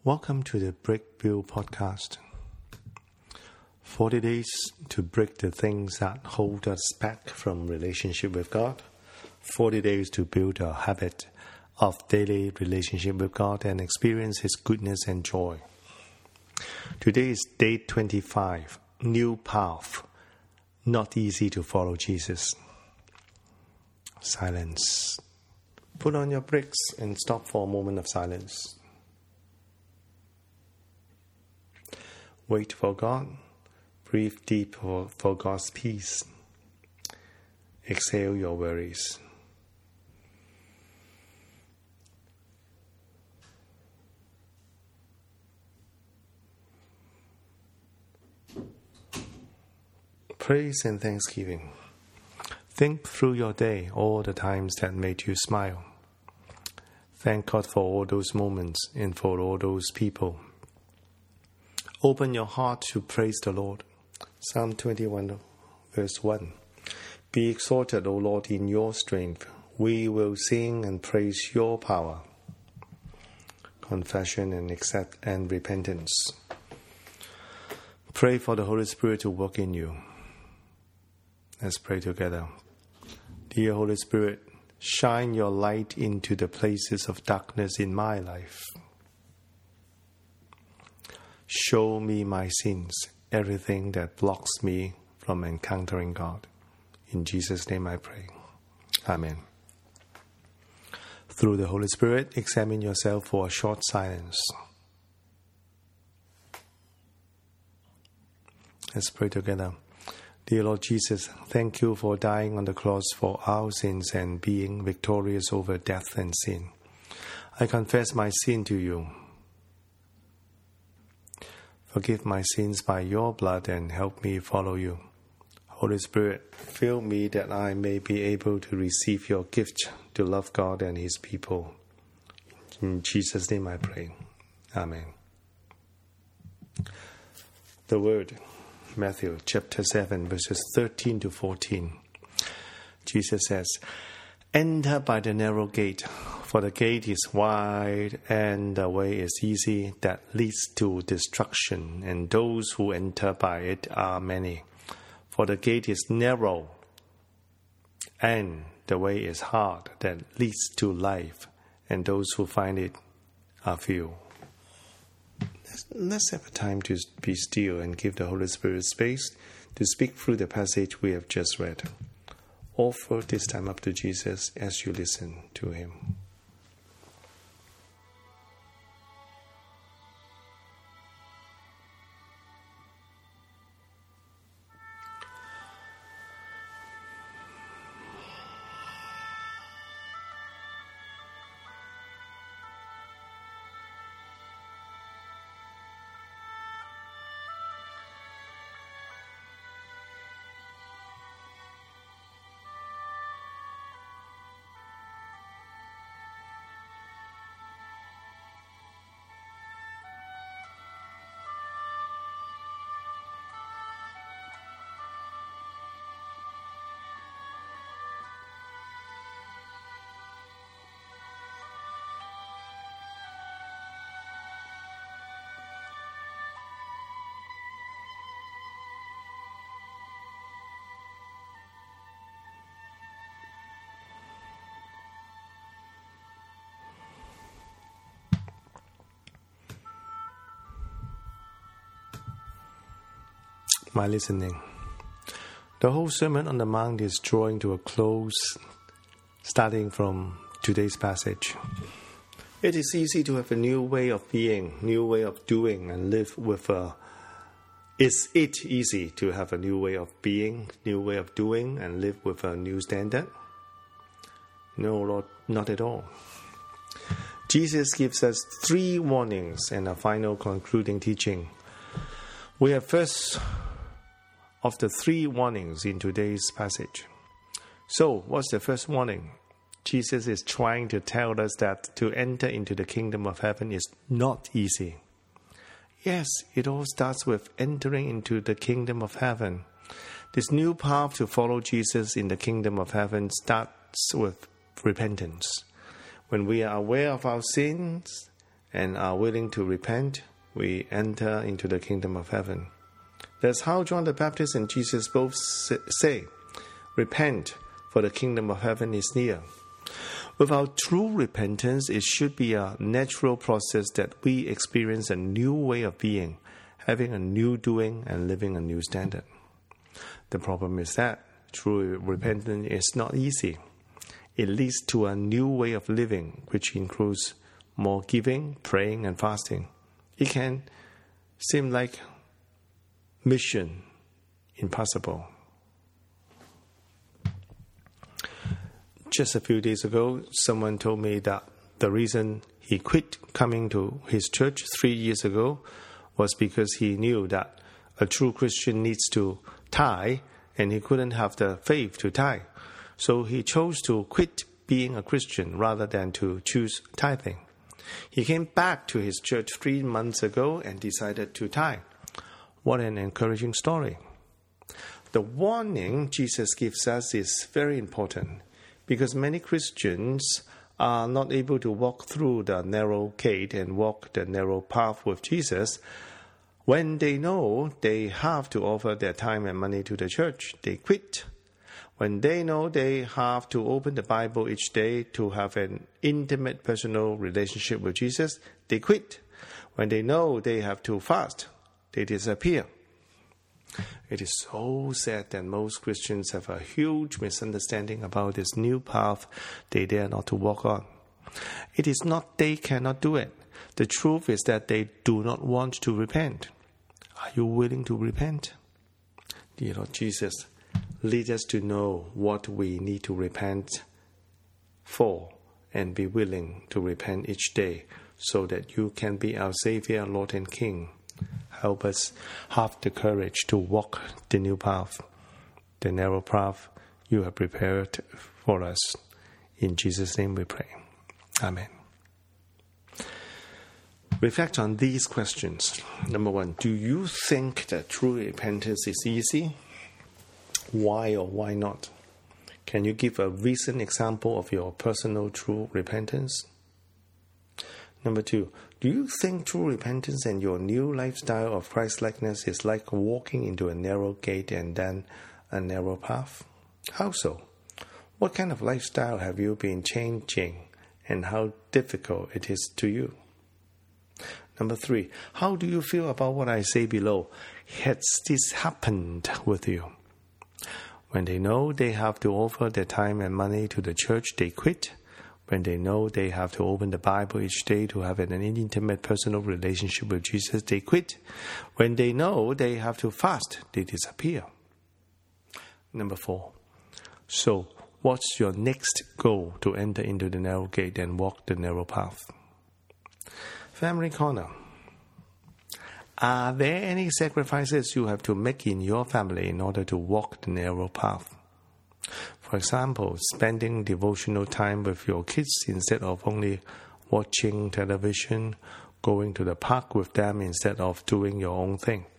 Welcome to the Breakview Podcast. 40 days to break the things that hold us back from relationship with God. 40 days to build a habit of daily relationship with God and experience His goodness and joy. Today is day 25, new path. Not easy to follow Jesus. Silence. Put on your brakes and stop for a moment of silence. Wait for God. Breathe deep for God's peace. Exhale your worries. Praise and thanksgiving. Think through your day, all the times that made you smile. Thank God for all those moments and for all those people. Open your heart to praise the Lord. Psalm 21, verse 1. Be exalted, O Lord, in your strength. We will sing and praise your power. Confession and repentance. Pray for the Holy Spirit to work in you. Let's pray together. Dear Holy Spirit, shine your light into the places of darkness in my life. Show me my sins, everything that blocks me from encountering God. In Jesus' name I pray. Amen. Through the Holy Spirit, examine yourself for a short silence. Let's pray together. Dear Lord Jesus, thank you for dying on the cross for our sins and being victorious over death and sin. I confess my sin to you. Forgive my sins by your blood and help me follow you. Holy Spirit, fill me that I may be able to receive your gift to love God and His people. In Jesus' name I pray. Amen. The Word. Matthew chapter 7, verses 13 to 14. Jesus says, "Enter by the narrow gate, for the gate is wide and the way is easy that leads to destruction, and those who enter by it are many. For the gate is narrow and the way is hard that leads to life, and those who find it are few." Let's have a time to be still and give the Holy Spirit space to speak through the passage we have just read. Offer this time up to Jesus as you listen to Him. My listening. The whole Sermon on the Mount is drawing to a close, starting from today's passage. It is easy to have a new way of being, new way of doing, and live with a... Is it easy to have a new way of being, new way of doing, and live with a new standard? No, Lord, not at all. Jesus gives us 3 warnings and a final concluding teaching. We have first of the 3 warnings in today's passage. So, what's the first warning? Jesus is trying to tell us that to enter into the kingdom of heaven is not easy. Yes, it all starts with entering into the kingdom of heaven. This new path to follow Jesus in the kingdom of heaven starts with repentance. When we are aware of our sins and are willing to repent, we enter into the kingdom of heaven. That's how John the Baptist and Jesus both say, repent, for the kingdom of heaven is near. Without true repentance, it should be a natural process that we experience a new way of being, having a new doing and living a new standard. The problem is that true repentance is not easy. It leads to a new way of living, which includes more giving, praying, and fasting. It can seem like mission impossible. Just a few days ago, someone told me that the reason he quit coming to his church 3 years ago was because he knew that a true Christian needs to tithe, and he couldn't have the faith to tithe. So he chose to quit being a Christian rather than to choose tithing. He came back to his church 3 months ago and decided to tithe. What an encouraging story. The warning Jesus gives us is very important, because many Christians are not able to walk through the narrow gate and walk the narrow path with Jesus. When they know they have to offer their time and money to the church, they quit. When they know they have to open the Bible each day to have an intimate personal relationship with Jesus, they quit. When they know they have to fast, they disappear. It is so sad that most Christians have a huge misunderstanding about this new path they dare not to walk on. It is not they cannot do it. The truth is that they do not want to repent. Are you willing to repent? Dear Lord Jesus, lead us to know what we need to repent for and be willing to repent each day so that you can be our Savior, Lord and King. Help us have the courage to walk the new path, the narrow path you have prepared for us. In Jesus' name we pray. Amen. Reflect on these questions. Number 1, do you think that true repentance is easy? Why or why not? Can you give a recent example of your personal true repentance? Number 2, do you think true repentance and your new lifestyle of Christ-likeness is like walking into a narrow gate and then a narrow path? How so? What kind of lifestyle have you been changing and how difficult it is to you? Number 3, how do you feel about what I say below? Has this happened with you? When they know they have to offer their time and money to the church, they quit. When they know they have to open the Bible each day to have an intimate personal relationship with Jesus, they quit. When they know they have to fast, they disappear. Number 4, so what's your next goal to enter into the narrow gate and walk the narrow path? Family Corner. Are there any sacrifices you have to make in your family in order to walk the narrow path? For example, spending devotional time with your kids instead of only watching television, going to the park with them instead of doing your own thing.